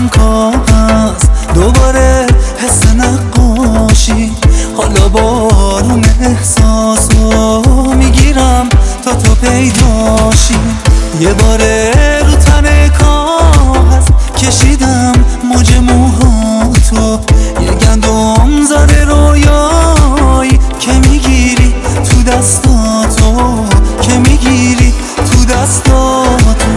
قلم کاغذ دوباره حس نقاشی. حالا بارون احساسو میگیرم تا تو پیداشی. یه باره رو تن کاغذ کشیدم موج موهاتو، یه گندم زده رویایی که میگیری تو دستاتو، که میگیری تو دستاتو.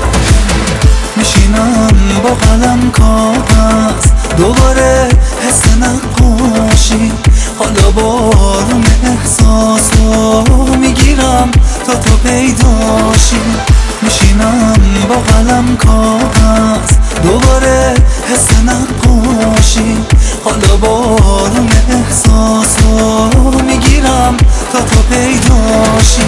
میشینم با قلم کاغذ دوباره حس نقاشی. حالا بارون احساسو میگیرم تا تو پیداشی. میشینم با قلم کاغذ دوباره حس نقاشی. حالا بارون احساسو میگیرم تا تو پیداشی.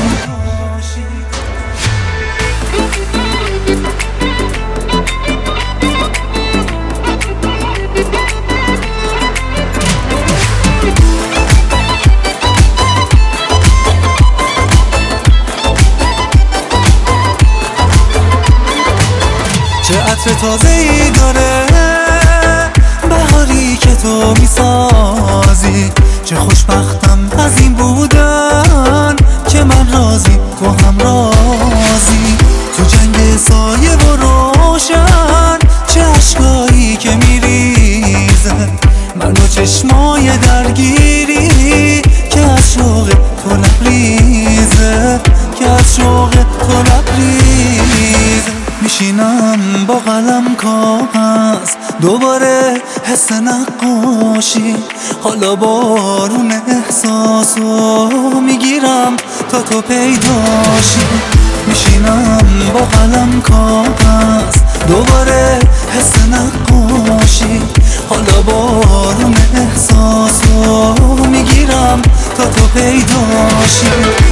چه عطر تازه‌ای داره بهاری که تو میسازی. چه خوشبختم از این بودن که من راضی تو هم راضی. تو جنگ سایه و روشن چه عشقایی که میریزه، من و چشمای درگیری که از شوق تو لبریزه، که از شوق تو لبریزه. میشینم با قلم کاغذ دوباره حس نقاشی. حالا بارون احساسو میگیرم تا تو پیداشی. میشینم با قلم کاغذ دوباره حس نقاشی. حالا بارون احساسو میگیرم تا تو پیداشی.